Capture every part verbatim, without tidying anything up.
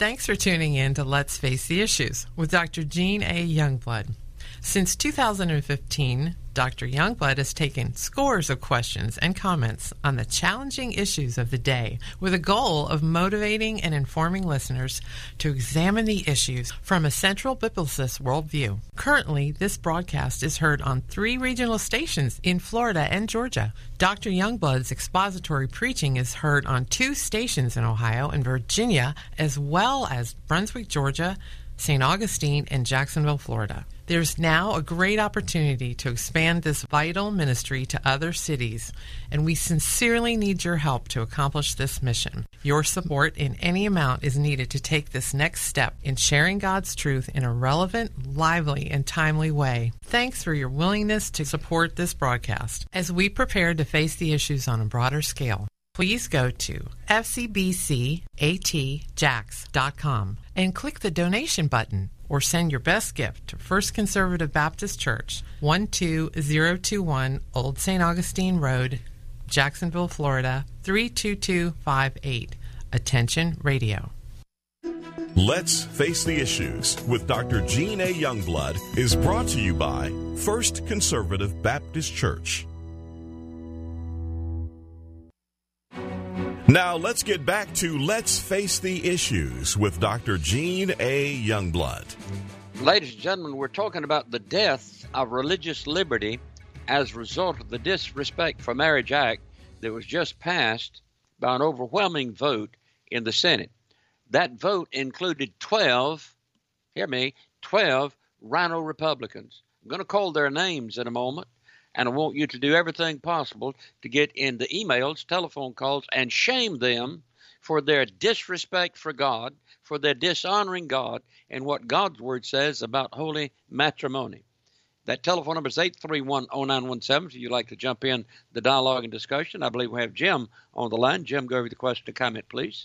Thanks for tuning in to Let's Face the Issues with Doctor Jean A. Youngblood. Since two thousand fifteen, Doctor Youngblood has taken scores of questions and comments on the challenging issues of the day with a goal of motivating and informing listeners to examine the issues from a central biblicist worldview. Currently, this broadcast is heard on three regional stations in Florida and Georgia. Doctor Youngblood's expository preaching is heard on two stations in Ohio and Virginia, as well as Brunswick, Georgia, Saint Augustine, and Jacksonville, Florida. There's now a great opportunity to expand this vital ministry to other cities, and we sincerely need your help to accomplish this mission. Your support in any amount is needed to take this next step in sharing God's truth in a relevant, lively, and timely way. Thanks for your willingness to support this broadcast as we prepare to face the issues on a broader scale. Please go to f c b c a t jax dot com and click the donation button, or send your best gift to First Conservative Baptist Church, one two zero two one Old Saint Augustine Road, Jacksonville, Florida, three two two five eight. Attention Radio. Let's Face the Issues with Doctor Jean A. Youngblood is brought to you by First Conservative Baptist Church. Now let's get back to Let's Face the Issues with Doctor Jean A. Youngblood. Ladies and gentlemen, we're talking about the death of religious liberty as a result of the Disrespect for Marriage Act that was just passed by an overwhelming vote in the Senate. That vote included twelve, hear me, twelve Rhino Republicans. I'm going to call their names in a moment. And I want you to do everything possible to get in the emails, telephone calls, and shame them for their disrespect for God, for their dishonoring God, and what God's Word says about holy matrimony. That telephone number is eight three one, oh nine one seven if you'd like to jump in the dialogue and discussion. I believe we have Jim on the line. Jim, go over the question and comment, please.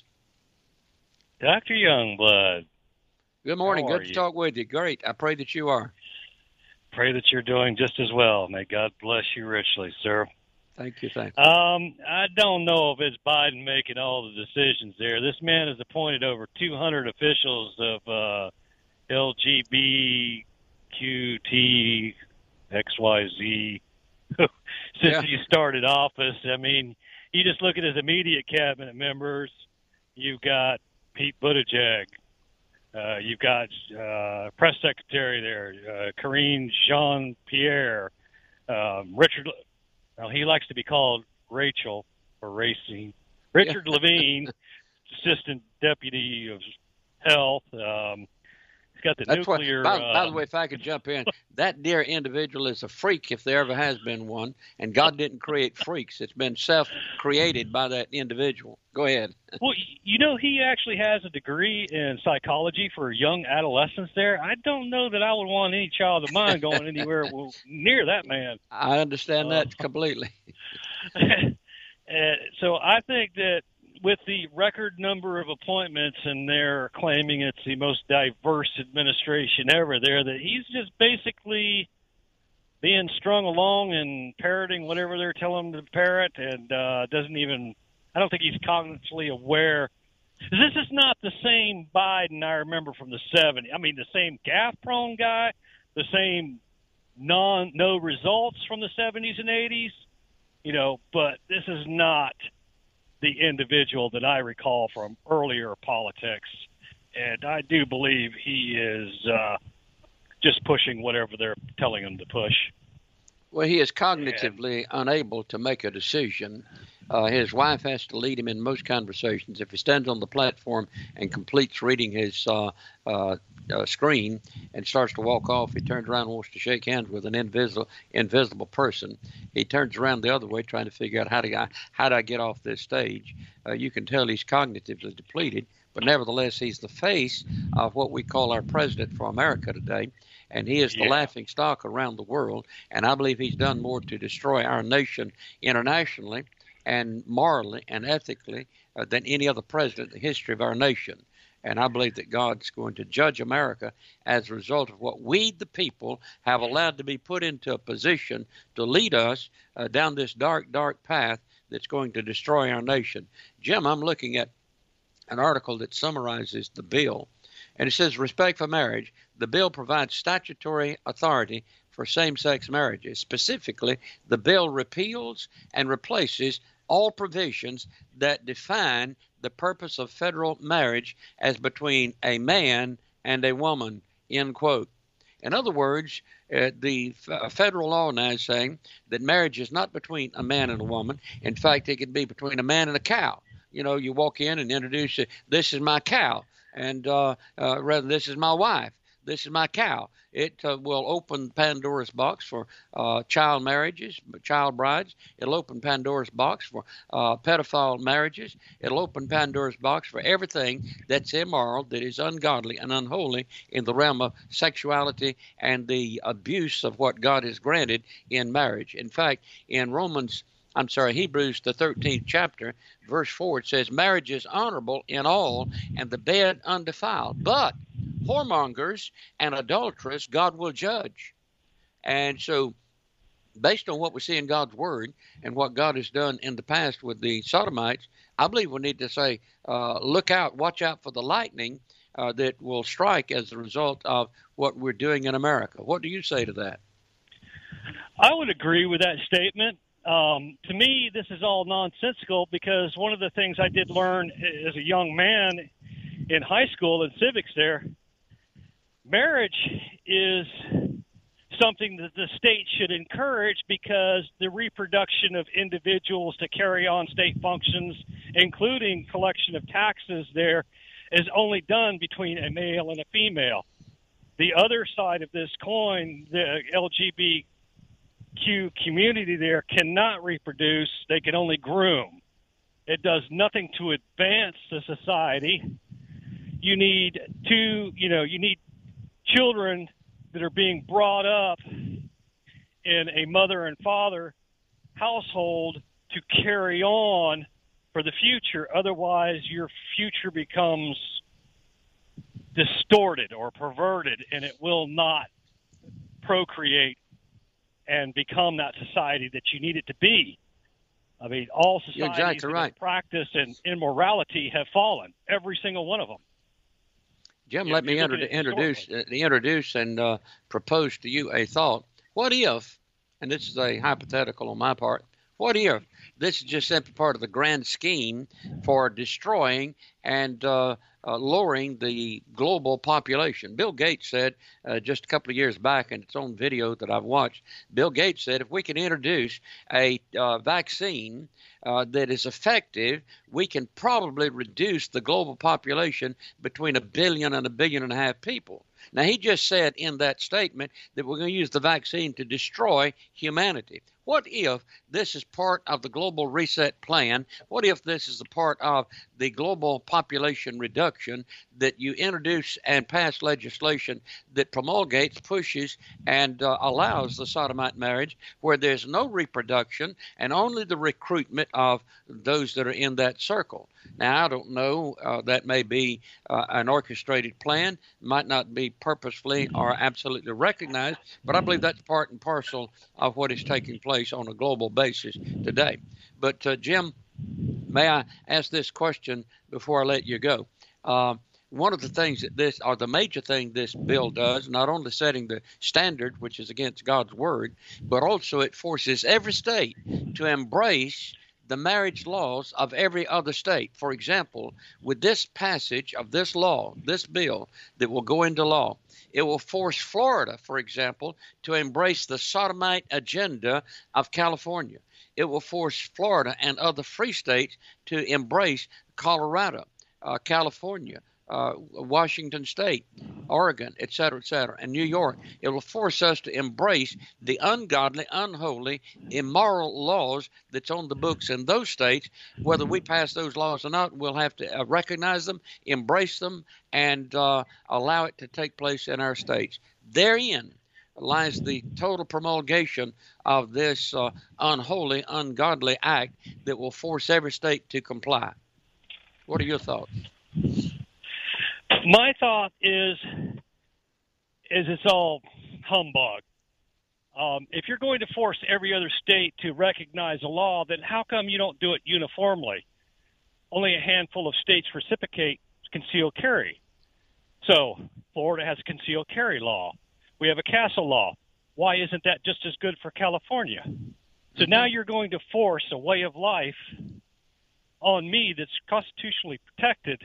Doctor Youngblood. Good morning. How Good are to you? talk with you. Great. I pray that you are. Pray that you're doing just as well. May God bless you richly, sir. Thank you. Thank you. Um, I don't know if it's Biden making all the decisions there. This man has appointed over two hundred officials of uh, L G B Q T X Y Z since Yeah. he started office. I mean, you just look at his immediate cabinet members. You've got Pete Buttigieg. Uh, you've got uh, press secretary there, uh, Karine Jean-Pierre, um, Richard. Well, he likes to be called Rachel or Racine. Richard Yeah. Levine, assistant deputy of health. Um, he's got the That's what, nuclear. by, by the uh, way, if I could jump in, that dear individual is a freak if there ever has been one, and God didn't create freaks. It's been self-created by that individual. Go ahead. Well, you know, he actually has a degree in psychology for young adolescents there. I don't know that I would want any child of mine going anywhere near that man. I understand that Uh, completely. Uh, so I think that with the record number of appointments, and they're claiming it's the most diverse administration ever there, that he's just basically being strung along and parroting whatever they're telling him to parrot, and uh, doesn't even – I don't think he's cognitively aware. This is not the same Biden I remember from the seventies. I mean, the same gaffe-prone guy, the same non no results from the seventies and eighties, you know, but this is not the individual that I recall from earlier politics. And I do believe he is uh, just pushing whatever they're telling him to push. Well, he is cognitively unable to make a decision. Uh, his wife has to lead him in most conversations. If he stands on the platform and completes reading his uh, uh, uh, screen and starts to walk off, he turns around and wants to shake hands with an invisible invisible person. He turns around the other way trying to figure out how do I, how do I get off this stage. Uh, you can tell he's cognitively depleted, but nevertheless, he's the face of what we call our president for America today. And he is the Yeah. laughing stock around the world. And I believe he's done more to destroy our nation internationally and morally and ethically uh, than any other president in the history of our nation. And I believe that God's going to judge America as a result of what we, the people, have allowed to be put into a position to lead us uh, down this dark, dark path that's going to destroy our nation. Jim, I'm looking at an article that summarizes the bill. And it says, respect for marriage. The bill provides statutory authority for same-sex marriages. Specifically, the bill repeals and replaces all provisions that define the purpose of federal marriage as between a man and a woman, end quote. In other words, uh, the f- federal law now is saying that marriage is not between a man and a woman. In fact, it can be between a man and a cow. You know, you walk in and introduce, this is my cow, and uh, uh, rather, this is my wife. This is my cow. It uh, will open Pandora's box for uh, child marriages, child brides. It'll open Pandora's box for uh, pedophile marriages. It'll open Pandora's box for everything that's immoral, that is ungodly and unholy in the realm of sexuality and the abuse of what God has granted in marriage. In fact, in Romans, I'm sorry, Hebrews, the thirteenth chapter, verse four, it says, marriage is honorable in all, and the bed undefiled. But whoremongers and adulterers God will judge. And so, based on what we see in God's word and what God has done in the past with the Sodomites, I believe we need to say, uh, look out, watch out for the lightning uh, that will strike as a result of what we're doing in America. What do you say to that? I would agree with that statement. Um, to me, this is all nonsensical, because one of the things I did learn as a young man in high school in civics there, marriage is something that the state should encourage, because the reproduction of individuals to carry on state functions, including collection of taxes there, is only done between a male and a female. The other side of this coin, the L G B T Q community there cannot reproduce. They can only groom. It does nothing to advance the society. You need two, you know, you need children that are being brought up in a mother and father household to carry on for the future. Otherwise, your future becomes distorted or perverted, and it will not procreate and become that society that you need it to be. I mean, all societies exactly right. that practice and immorality have fallen, every single one of them. Jim, If let me inter- introduce uh, introduce and uh, propose to you a thought. What if, and this is a hypothetical on my part, what if this is just simply part of the grand scheme for destroying and uh, uh, lowering the global population? Bill Gates said uh, just a couple of years back in its own video that I've watched, Bill Gates said if we can introduce a uh, vaccine uh, that is effective, we can probably reduce the global population between a billion and a billion and a half people. Now, he just said in that statement that we're going to use the vaccine to destroy humanity. What if this is part of the global reset plan? What if this is a part of the global population reduction, that you introduce and pass legislation that promulgates, pushes, and uh, allows the sodomite marriage, where there's no reproduction and only the recruitment of those that are in that circle? Now, I don't know. Uh, that may be uh, an orchestrated plan, might not be purposefully or absolutely recognized, but I believe that's part and parcel of what is taking place on a global basis today. But, uh, Jim, may I ask this question before I let you go? Uh, one of the things that this, or the major thing this bill does, not only setting the standard, which is against God's word, but also it forces every state to embrace the marriage laws of every other state. For example, with this passage of this law, this bill that will go into law, it will force Florida, for example, to embrace the sodomite agenda of California. It will force Florida and other free states to embrace Colorado, uh, California, uh, Washington State, Oregon, et cetera, et cetera, and New York. It will force us to embrace the ungodly, unholy, immoral laws that's on the books in those states. Whether we pass those laws or not, we'll have to uh, recognize them, embrace them, and uh, allow it to take place in our states. Therein lies the total promulgation of this uh, unholy, ungodly act that will force every state to comply. What are your thoughts? My thought is, is it's all humbug. Um, if you're going to force every other state to recognize a law, then how come you don't do it uniformly? only a handful of states reciprocate concealed carry. So Florida has a concealed carry law. We have a castle law. Why isn't that just as good for California? So now you're going to force a way of life on me that's constitutionally protected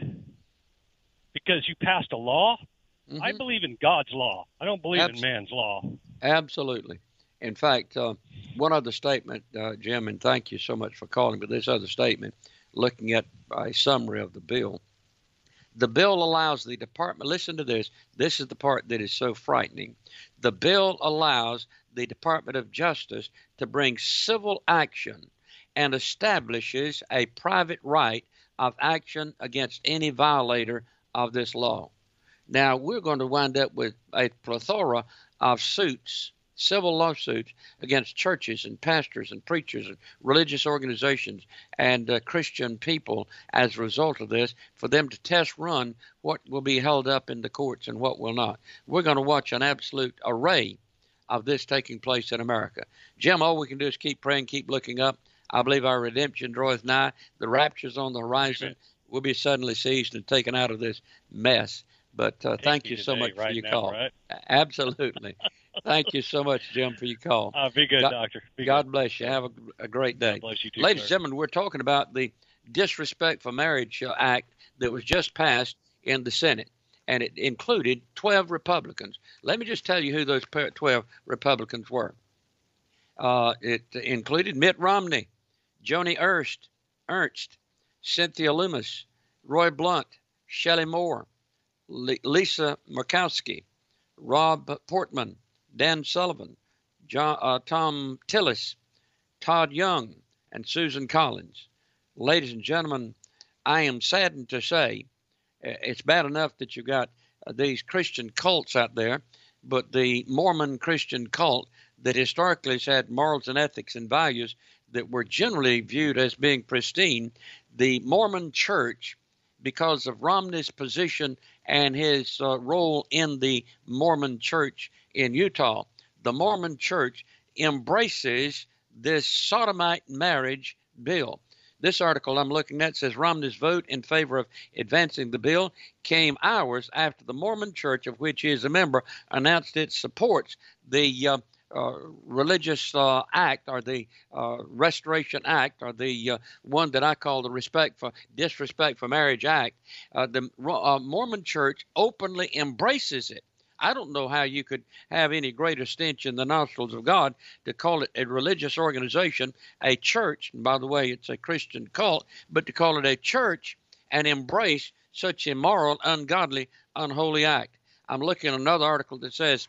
because you passed a law. Mm-hmm. I believe in God's law. I don't believe Absolutely. in man's law. Absolutely. In fact, uh, one other statement, uh, Jim, and thank you so much for calling, but this other statement, looking at a summary of the bill, the bill allows the department, listen to this, this is the part that is so frightening. The bill allows the Department of Justice to bring civil action and establishes a private right of action against any violator of this law. Now, we're going to wind up with a plethora of suits, civil lawsuits against churches and pastors and preachers and religious organizations and uh, Christian people as a result of this, for them to test run what will be held up in the courts and what will not. We're going to watch an absolute array of this taking place in America. Jim, all we can do is keep praying, keep looking up. I believe our redemption draweth nigh. The rapture's on the horizon. We'll be suddenly seized and taken out of this mess. But uh, thank you so much right for your now, call. Right? Absolutely. Thank you so much, Jim, for your call. Uh, be good, God, Doctor. Be God good. bless you. Have a, a great day. God bless you too, Ladies and sir. gentlemen, we're talking about the Disrespect for Marriage uh, Act that was just passed in the Senate, and it included twelve Republicans. Let me just tell you who those twelve Republicans were. Uh, it included Mitt Romney, Joni Ernst, Ernst, Cynthia Lummis, Roy Blunt, Shelley Moore, L- Lisa Murkowski, Rob Portman, Dan Sullivan, John, uh, Tom Tillis, Todd Young, and Susan Collins. Ladies and gentlemen, I am saddened to say uh, it's bad enough that you've got uh, these Christian cults out there, but the Mormon Christian cult that historically has had morals and ethics and values that were generally viewed as being pristine, the Mormon Church, because of Romney's position and his uh, role in the Mormon Church in Utah, the Mormon Church embraces this sodomite marriage bill. This article I'm looking at says Romney's vote in favor of advancing the bill came hours after the Mormon Church, of which he is a member, announced it supports the uh, uh, Religious uh, Act, or the uh, Restoration Act, or the uh, one that I call the Respect for Disrespect for Marriage Act. Uh, the uh, Mormon Church openly embraces it. I don't know how you could have any greater stench in the nostrils of God to call it a religious organization, a church, and by the way, it's a Christian cult, but to call it a church and embrace such immoral, ungodly, unholy act. I'm looking at another article that says,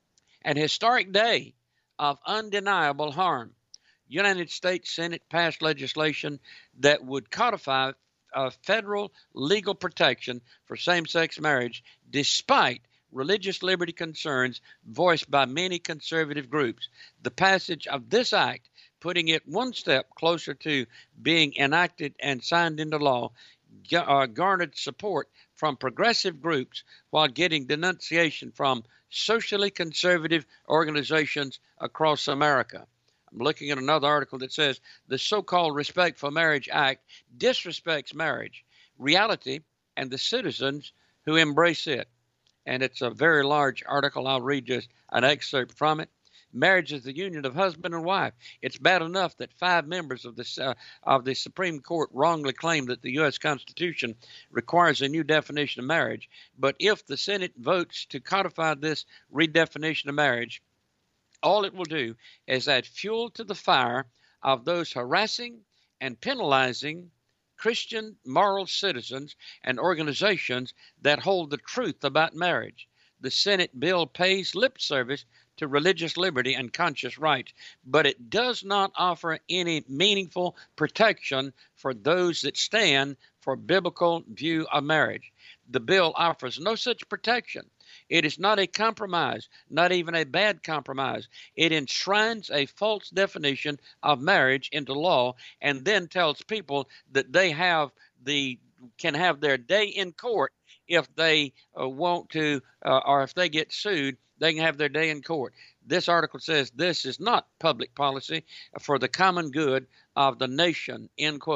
an historic day of undeniable harm. United States Senate passed legislation that would codify uh, federal legal protection for same-sex marriage despite religious liberty concerns voiced by many conservative groups. The passage of this act, putting it one step closer to being enacted and signed into law, uh, garnered support from progressive groups while getting denunciation from socially conservative organizations across America. I'm looking at another article that says the so-called Respect for Marriage Act disrespects marriage, reality, and the citizens who embrace it. And it's a very large article. I'll read just an excerpt from it. Marriage is the union of husband and wife. It's bad enough that five members of the, uh, of the Supreme Court wrongly claim that the U S Constitution requires a new definition of marriage. But if the Senate votes to codify this redefinition of marriage, all it will do is add fuel to the fire of those harassing and penalizing Christian moral citizens and organizations that hold the truth about marriage. The Senate bill pays lip service to religious liberty and conscious rights, but it does not offer any meaningful protection for those that stand for biblical view of marriage. The bill offers no such protection. It is not a compromise, not even a bad compromise. It enshrines a false definition of marriage into law and then tells people that they have the can have their day in court if they uh, want to, uh, or if they get sued, they can have their day in court. This article says this is not public policy for the common good of the nation, end quote.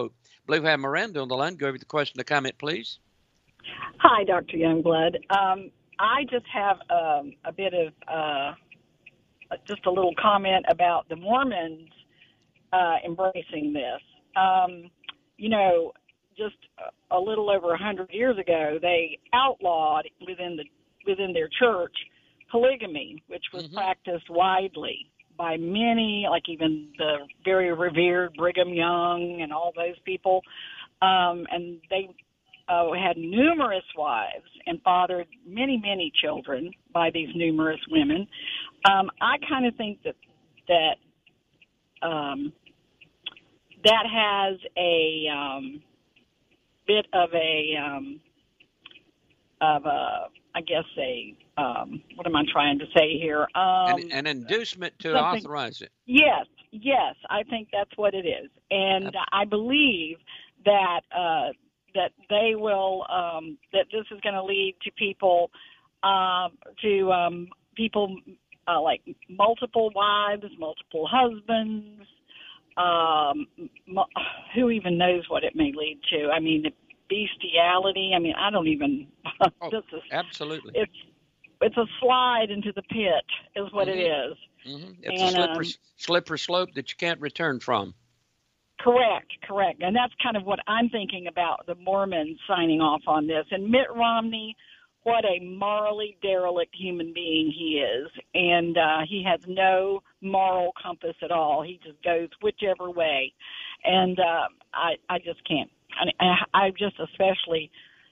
believe we have Miranda on the line. Go over the question or comment, please. Hi, Doctor Youngblood. Um, I just have um, a bit of uh, just a little comment about the Mormons uh, embracing this. Um, you know, just a little over a hundred years ago, they outlawed within the within their church polygamy, which was mm-hmm. practiced widely by many, like even the very revered Brigham Young and all those people. Um, and they uh, had numerous wives and fathered many, many children by these numerous women. Um, I kind of think that that um, that has a um, bit of a um, of a, I guess a um, what am I trying to say here? Um, an, an inducement to authorize it. Yes, yes, I think that's what it is, and Absolutely. I believe that uh, that they will um, that this is going to lead to people uh, to um, people uh, like multiple wives, multiple husbands. Um, who even knows what it may lead to? I mean, bestiality. I mean, I don't even. Oh, this is, absolutely. It's it's a slide into the pit, is what mm-hmm. it is. Mm-hmm. It's and, a slippery, um, slippery slope that you can't return from. Correct, correct. And that's kind of what I'm thinking about the Mormons signing off on this. And Mitt Romney, what a morally derelict human being he is. And uh, he has no moral compass at all. He just goes whichever way. And uh, I, I just can't. I, I just especially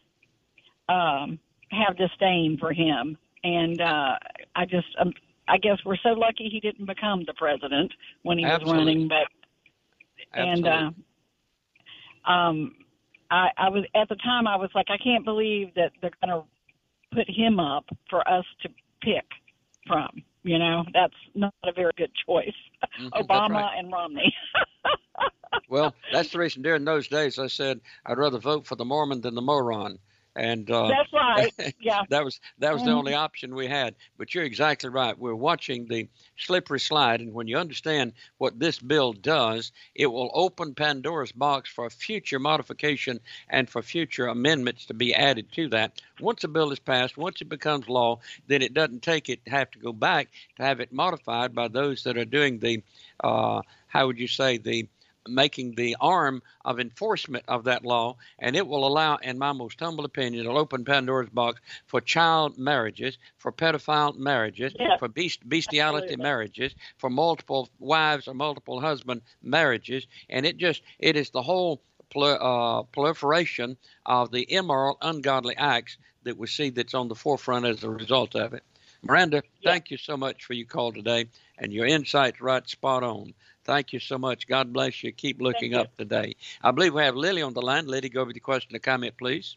um, have disdain for him. And uh, I just, um, I guess we're so lucky he didn't become the president when he Absolutely. was running. But Absolutely. And uh, um, I, I was at the time I was like, I can't believe that they're going to put him up for us to pick from. You know, that's not a very good choice. Mm-hmm, Obama right. and Romney. Well, that's the reason during those days I said I'd rather vote for the Mormon than the moron. And uh, that's right. Yeah, that was that was mm-hmm. the only option we had. But you're exactly right. We're watching the slippery slide, and when you understand what this bill does, it will open Pandora's box for future modification and for future amendments to be added to that. Once a bill is passed, once it becomes law, then it doesn't take it to have to go back to have it modified by those that are doing the uh, how would you say the making the arm of enforcement of that law, and it will allow, in my most humble opinion, it'll open Pandora's box for child marriages, for pedophile marriages, yes. for beast, bestiality Absolutely. marriages, for multiple wives or multiple husband marriages, and it just, it is the whole uh, proliferation of the immoral, ungodly acts that we see that's on the forefront as a result of it. Miranda, yeah. thank you so much for your call today, and your insight's right spot on. Thank you so much. God bless you. Keep looking up today. I believe we have Lily on the line. Lily, go over the question or comment, please.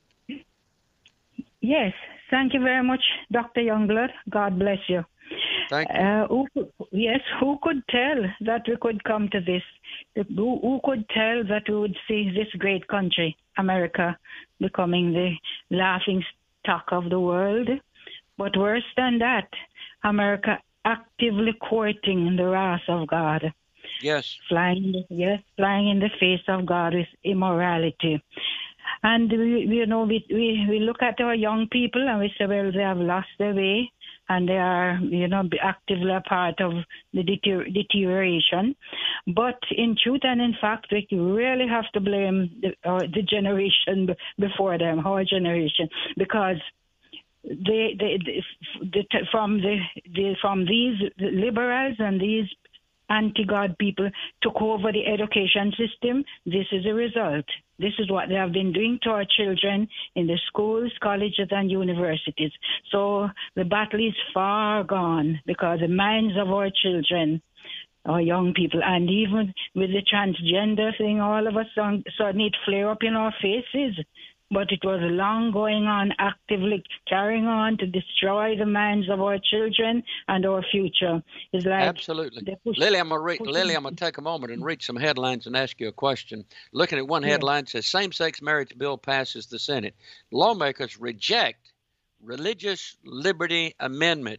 Yes. Thank you very much, Doctor Youngblood. God bless you. Thank you. Uh, who, yes, who could tell that we could come to this? Who, who could tell that we would see this great country, America, becoming the laughing stock of the world? But worse than that, America actively courting the wrath of God. Yes. Flying, yes, flying in the face of God with immorality. And, we, you know, we, we, we look at our young people and we say, well, they have lost their way and they are, you know, actively a part of the deter- deterioration. But in truth and in fact, we really have to blame the, uh, the generation before them, our generation, because They, they, they, the, from the, the from these liberals and these anti-God people took over the education system. This is a result. This is what they have been doing to our children in the schools, colleges, and universities. So the battle is far gone because the minds of our children, our young people, and even with the transgender thing, all of a sudden, sudden it flare up in our faces. But it was long going on, actively carrying on to destroy the minds of our children and our future. It's like Absolutely. Lily, I'm going re- Lily, I'm to take a moment and read some headlines and ask you a question. Looking at one headline, yeah. It says, same-sex marriage bill passes the Senate. Lawmakers reject religious liberty amendments.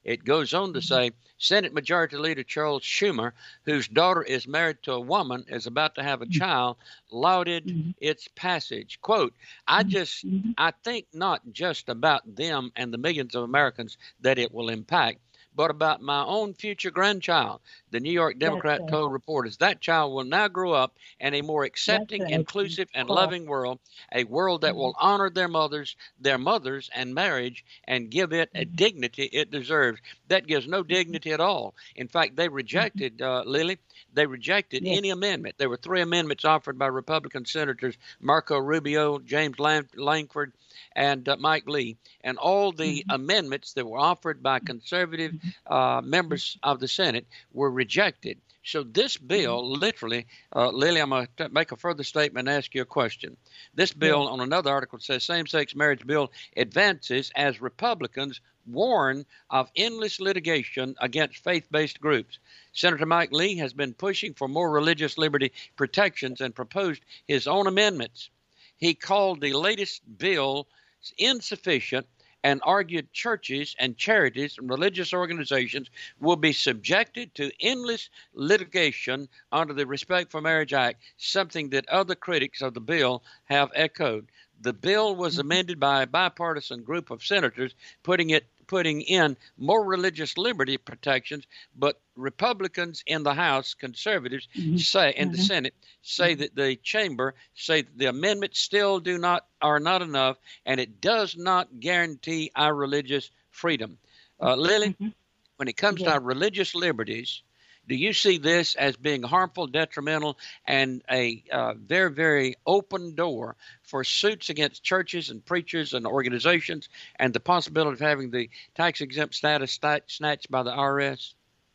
It goes on to say, Senate Majority Leader Charles Schumer, whose daughter is married to a woman, is about to have a child, lauded mm-hmm. its passage. Quote, I just, mm-hmm. I think not just about them and the millions of Americans that it will impact, but about my own future grandchild. The New York Democrat right. told reporters that child will now grow up in a more accepting, right. inclusive, and cool. loving world, a world that mm-hmm. will honor their mothers, their mothers and marriage, and give it a mm-hmm. dignity it deserves. That gives no dignity at all. In fact, they rejected, mm-hmm. uh, Lily, they rejected yes. any amendment. There were three amendments offered by Republican Senators Marco Rubio, James Lang- Langford, and uh, Mike Lee, and all the mm-hmm. amendments that were offered by conservative uh, members of the Senate were rejected. So this bill, literally, uh, Lily, I'm going to make a further statement and ask you a question. This bill, yeah. on another article, says same-sex marriage bill advances as Republicans warn of endless litigation against faith-based groups. Senator Mike Lee has been pushing for more religious liberty protections and proposed his own amendments. He called the latest bill insufficient and argued churches and charities and religious organizations will be subjected to endless litigation under the Respect for Marriage Act, something that other critics of the bill have echoed. The bill was amended by a bipartisan group of senators, putting it putting in more religious liberty protections, but Republicans in the House, conservatives mm-hmm. say in mm-hmm. the Senate say mm-hmm. that the chamber say that the amendments still do not are not enough, and it does not guarantee our religious freedom. Uh, Lily, mm-hmm. when it comes yeah. to our religious liberties, do you see this as being harmful, detrimental, and a uh, very, very open door for suits against churches and preachers and organizations and the possibility of having the tax-exempt status st- snatched by the I R S?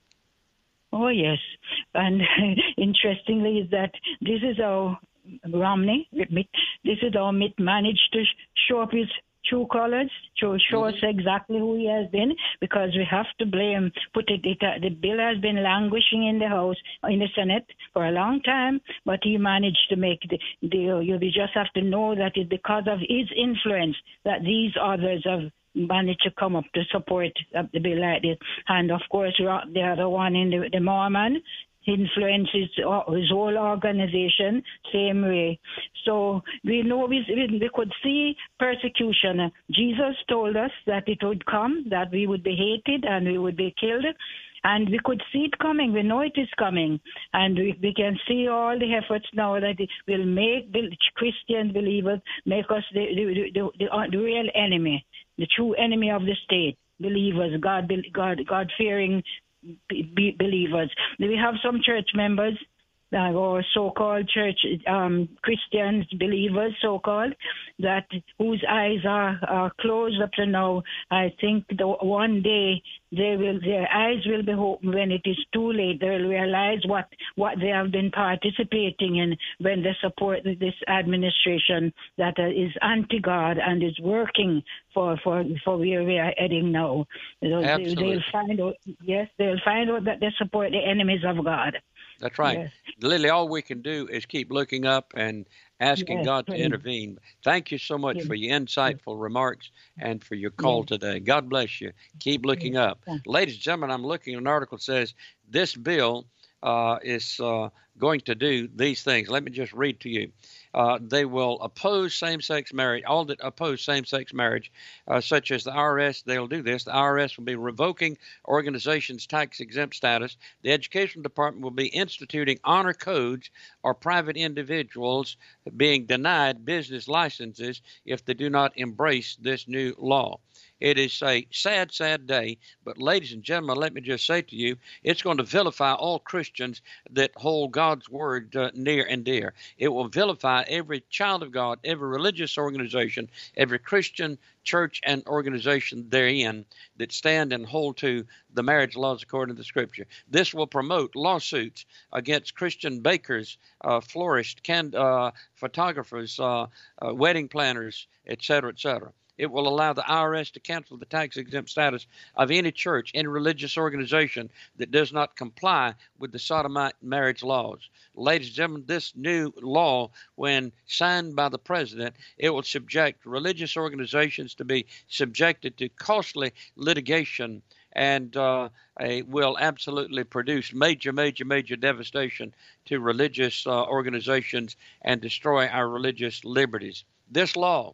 Oh, yes. And interestingly is that this is how Romney, this is how Mitt managed to show up his true colors, to show us exactly who he has been, because we have to blame, put it, it uh, the bill has been languishing in the House, in the Senate for a long time, but he managed to make the deal. You just have to know that it's because of his influence that these others have managed to come up to support uh, the bill like this. And of course, the other one in the, the Mormon, influences his whole organization same way. So we know we, we could see persecution. Jesus told us that it would come, that we would be hated and we would be killed. And we could see it coming. We know it is coming. And we, we can see all the efforts now that it will make the Christian believers, make us the, the, the, the, the real enemy, the true enemy of the state, believers, God, God, God-fearing Be believers. We have some church members uh, or so-called church um, Christians, believers, so-called, that whose eyes are, are closed up to now. I think the, one day they will, their eyes will be open when it is too late. They will realize what, what they have been participating in when they support this administration that uh, is anti-God and is working for, for, for where we are heading now. Absolutely. They, they'll find out, yes, they'll find out that they support the enemies of God. That's right. Yes. Lily, all we can do is keep looking up and asking yes, God to please. intervene. Thank you so much yes. for your insightful yes. remarks and for your call yes. today. God bless you. Keep looking yes. up. Yes. Ladies and gentlemen, I'm looking at an article that says this bill uh, is uh, going to do these things. Let me just read to you. Uh, they will oppose same-sex marriage, all that oppose same-sex marriage, uh, such as the I R S, they'll do this. The I R S will be revoking organizations' tax-exempt status. The Education Department will be instituting honor codes or private individuals being denied business licenses if they do not embrace this new law. It is a sad, sad day, but ladies and gentlemen, let me just say to you, it's going to vilify all Christians that hold God's word uh, near and dear. It will vilify every child of God, every religious organization, every Christian church and organization therein that stand and hold to the marriage laws according to the Scripture. This will promote lawsuits against Christian bakers, uh, florists, can, uh, photographers, uh, uh, wedding planners, et cetera, et cetera. It will allow the I R S to cancel the tax-exempt status of any church, any religious organization that does not comply with the sodomite marriage laws. Ladies and gentlemen, this new law, when signed by the president, it will subject religious organizations to be subjected to costly litigation and uh, a, will absolutely produce major, major, major devastation to religious uh, organizations and destroy our religious liberties. This law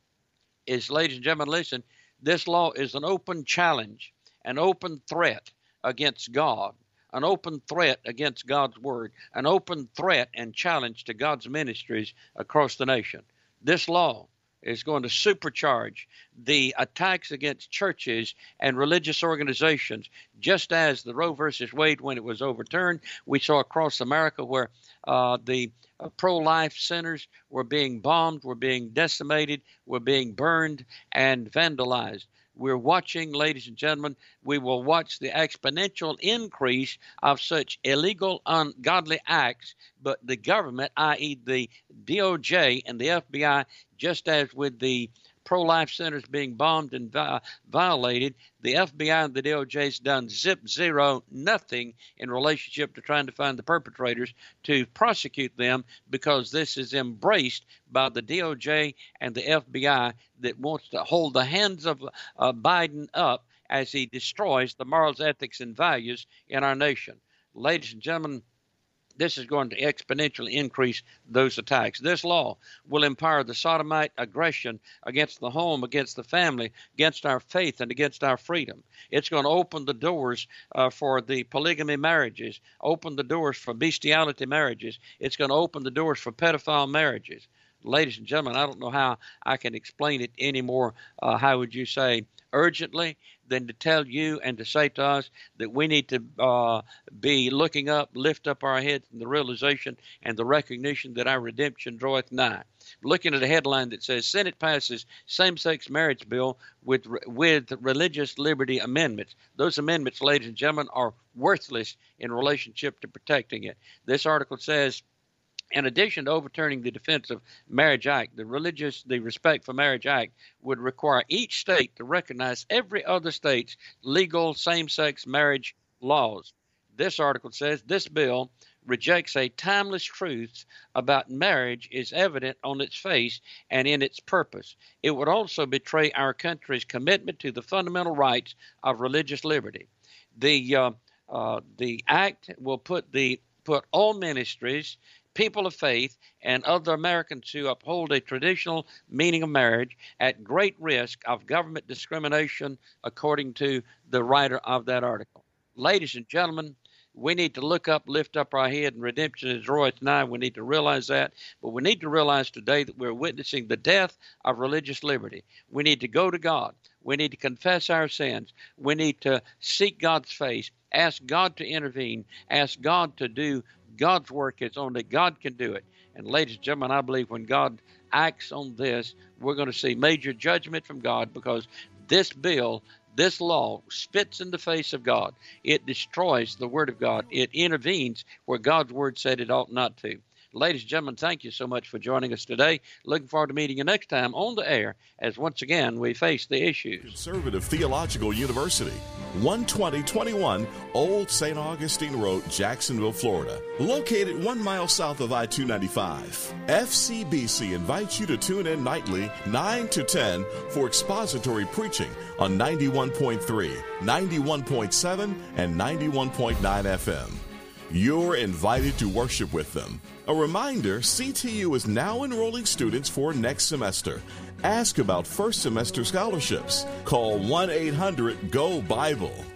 is, ladies and gentlemen, listen, this law is an open challenge, an open threat against God, an open threat against God's word, an open threat and challenge to God's ministries across the nation. This law is going to supercharge the attacks against churches and religious organizations, just as the Roe versus Wade, when it was overturned, we saw across America where uh, the uh, pro-life centers were being bombed, were being decimated, were being burned and vandalized. We're watching, ladies and gentlemen, we will watch the exponential increase of such illegal, ungodly acts, but the government, that is the D O J and the F B I, just as with the pro-life centers being bombed and vi- violated, the F B I and the D O J's done zip zero, nothing in relationship to trying to find the perpetrators to prosecute them, because this is embraced by the D O J and the F B I that wants to hold the hands of uh, Biden up as he destroys the morals, ethics, and values in our nation. Ladies and gentlemen, this is going to exponentially increase those attacks. This law will empower the sodomite aggression against the home, against the family, against our faith, and against our freedom. It's going to open the doors uh, for the polygamy marriages, open the doors for bestiality marriages. It's going to open the doors for pedophile marriages. Ladies and gentlemen, I don't know how I can explain it any more, uh, how would you say, urgently, than to tell you and to say to us that we need to uh, be looking up, lift up our heads in the realization and the recognition that our redemption draweth nigh. Looking at a headline that says, Senate passes same-sex marriage bill with with religious liberty amendments. Those amendments, ladies and gentlemen, are worthless in relationship to protecting it. This article says, in addition to overturning the Defense of Marriage Act, the religious, the Respect for Marriage Act would require each state to recognize every other state's legal same-sex marriage laws. This article says this bill rejects a timeless truth about marriage is evident on its face and in its purpose. It would also betray our country's commitment to the fundamental rights of religious liberty. The uh, uh, the act will put the put all ministries, people of faith, and other Americans who uphold a traditional meaning of marriage at great risk of government discrimination, according to the writer of that article. Ladies and gentlemen, we need to look up, lift up our head, and redemption is draweth nigh. We need to realize that. But we need to realize today that we're witnessing the death of religious liberty. We need to go to God. We need to confess our sins. We need to seek God's face, ask God to intervene, ask God to do God's work as only God can do it. And ladies and gentlemen, I believe when God acts on this, we're going to see major judgment from God, because this bill, this law spits in the face of God. It destroys the word of God. It intervenes where God's word said it ought not to. Ladies and gentlemen, thank you so much for joining us today. Looking forward to meeting you next time on the air as once again we face the issues. Conservative Theological University, one twenty twenty-one Old Saint Augustine Road, Jacksonville, Florida. Located one mile south of I two ninety-five. F C B C invites you to tune in nightly, nine to ten, for expository preaching on ninety-one point three, ninety-one point seven, and ninety-one point nine F M. You're invited to worship with them. A reminder, C T U is now enrolling students for next semester. Ask about first semester scholarships. Call one eight hundred G O Bible.